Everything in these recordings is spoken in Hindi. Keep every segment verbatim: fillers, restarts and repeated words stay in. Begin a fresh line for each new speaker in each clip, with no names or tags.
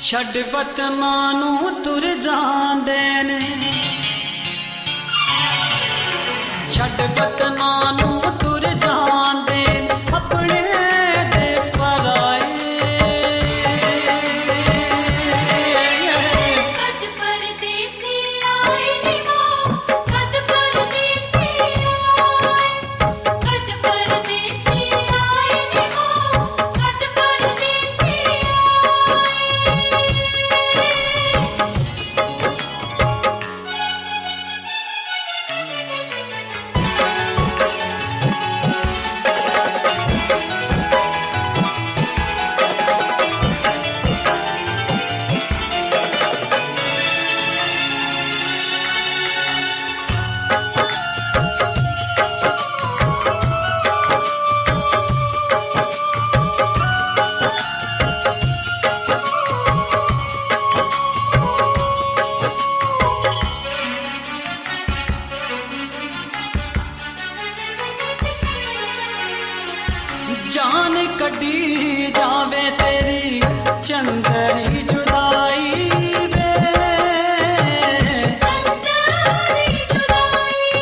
ਛੱਡ ਵਤਨਾਂ ਨੂੰ ਤੁਰ ਜਾਂਦੇ ਨੇ, ਛੱਡ ਵਤਨਾਂ ਨੂੰ ਤੁਰ ਜਾਂਦੇ ਆਪਣੇ ਦੇਸ ਪਰਾਏ।
ਕਦ ਪਰਦੇਸੀ ਆਏ ਨੀ ਹੋ, ਕਦ ਪਰਦੇਸੀ ਆਏ, ਕਦ ਪਰਦੇਸੀ ਆਏ ਨੀ ਹੋ, ਕਦ ਪਰਦੇਸੀ
जान कटी जावे तेरी चंदरी जुदाई वे,
चंदरी जुदाई,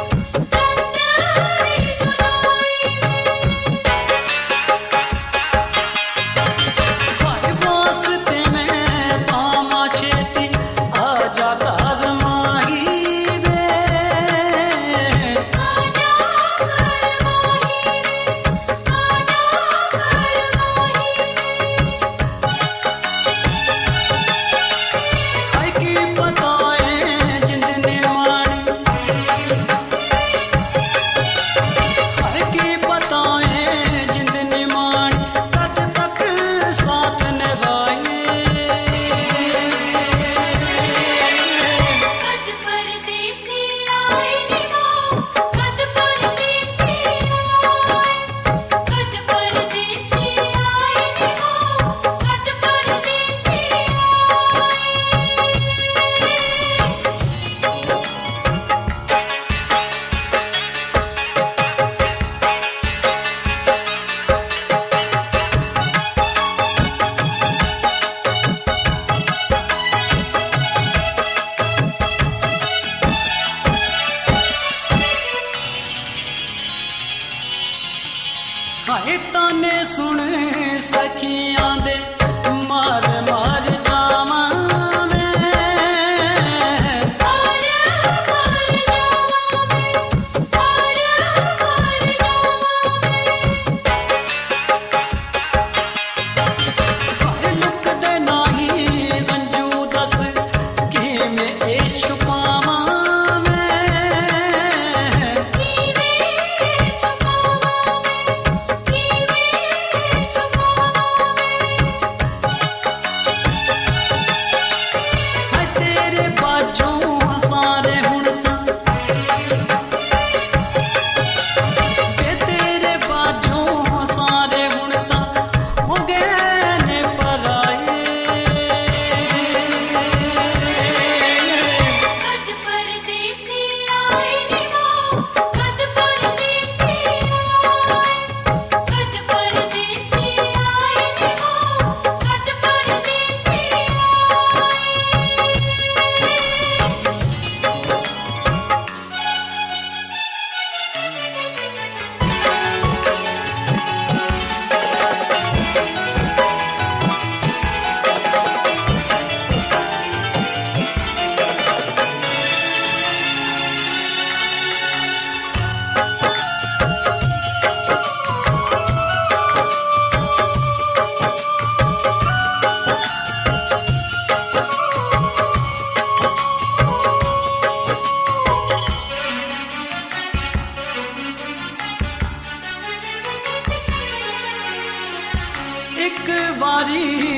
चंदरी जुदाई।
भाई वास्ते में पामा छेती आजा कर माही वे,
आजा कर माही, आजा कर माही।
हाय की बताए जिंदने वाणी, हाय की बताए जिंदने वाणी कद तक साथ निभाए।
कद परदेसी आए नी हो, कद परदेसी आए, कद परदेसी आए नी हो, कद परदेसी आए।
हाय ताने सुन सखियां दे मार मार जावां मैं,
मार मार जावां मैं, मार मार जावां मैं।
हाय लुक दे नाही अंजू दस किवें ए छुपावां मैं,
कीवें छुपावां मैं, कीवें छुपावां मैं।
हाय तेरे बाजों सारे हुण तां, वे तेरे बाजों सारे हुण तां हो गए ने पराए।
कद परदेसी आए नी हो, कद परदेसी आए, कद परदेसी आए नी हो, कद परदेसी आए।
एक बारी